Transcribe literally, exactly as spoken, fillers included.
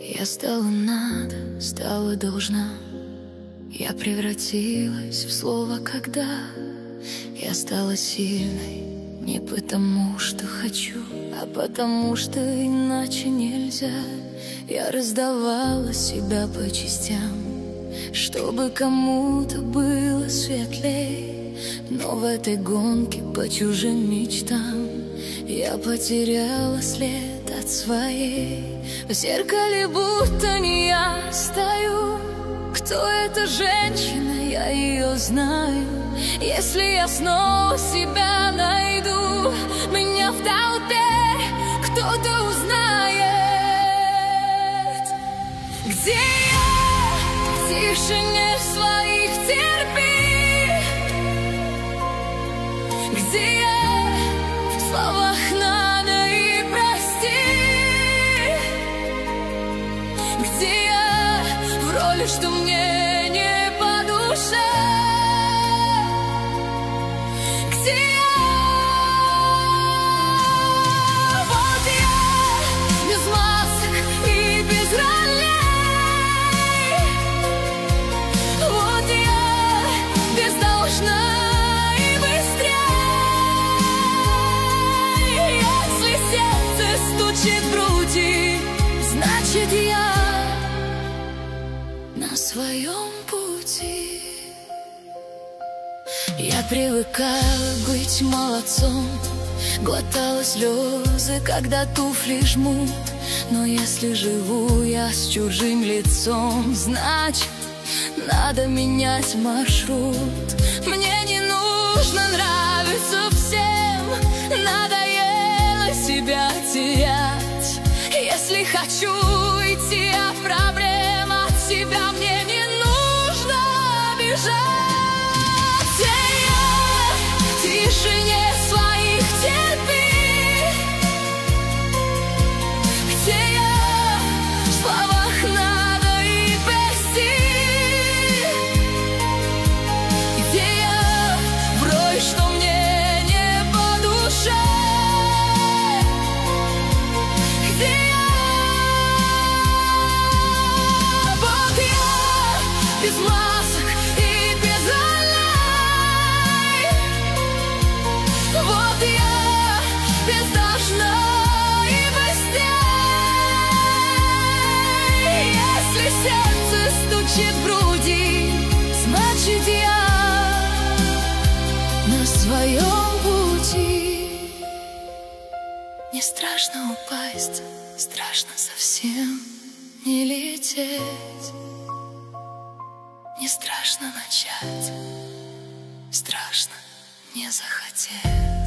Я стала надо, стала должна. Я превратилась в слово «когда». Я стала сильной не потому, что хочу, а потому, что иначе нельзя. Я раздавала себя по частям, чтобы кому-то было светлей. Но в этой гонке по чужим мечтам я потеряла след от своей. В зеркале будто не я стою. Кто эта женщина, я ее знаю. Если я снова себя найду, меня в толпе кто-то узнает. Где я в тишине своих терпи? Где я в словах надо и прости? Где я в роли, что мне не по душе? Где я? Вот я без масок и без ролей. Вот я бездолжна и быстрей. Если сердце стучит в груди, значит я на своем пути. Я привыкала быть молодцом, глотала слезы, когда туфли жмут. Но если живу я с чужим лицом, значит, надо менять маршрут. Мне не нужно нравиться всем, надоело себя терять. Если хочу идти от проблем, от себя мне не нужно бежать. В тишине своих терпи. Где я в словах надо и прости? Где я в роли, что мне не по душе? Где я? Вот я без масок и без ролей. Вот я бездолжна и быстрей. Если сердце стучит в груди, значит я на своем пути. Не страшно упасть, страшно совсем не лететь. Не страшно начать, страшно не захотеть.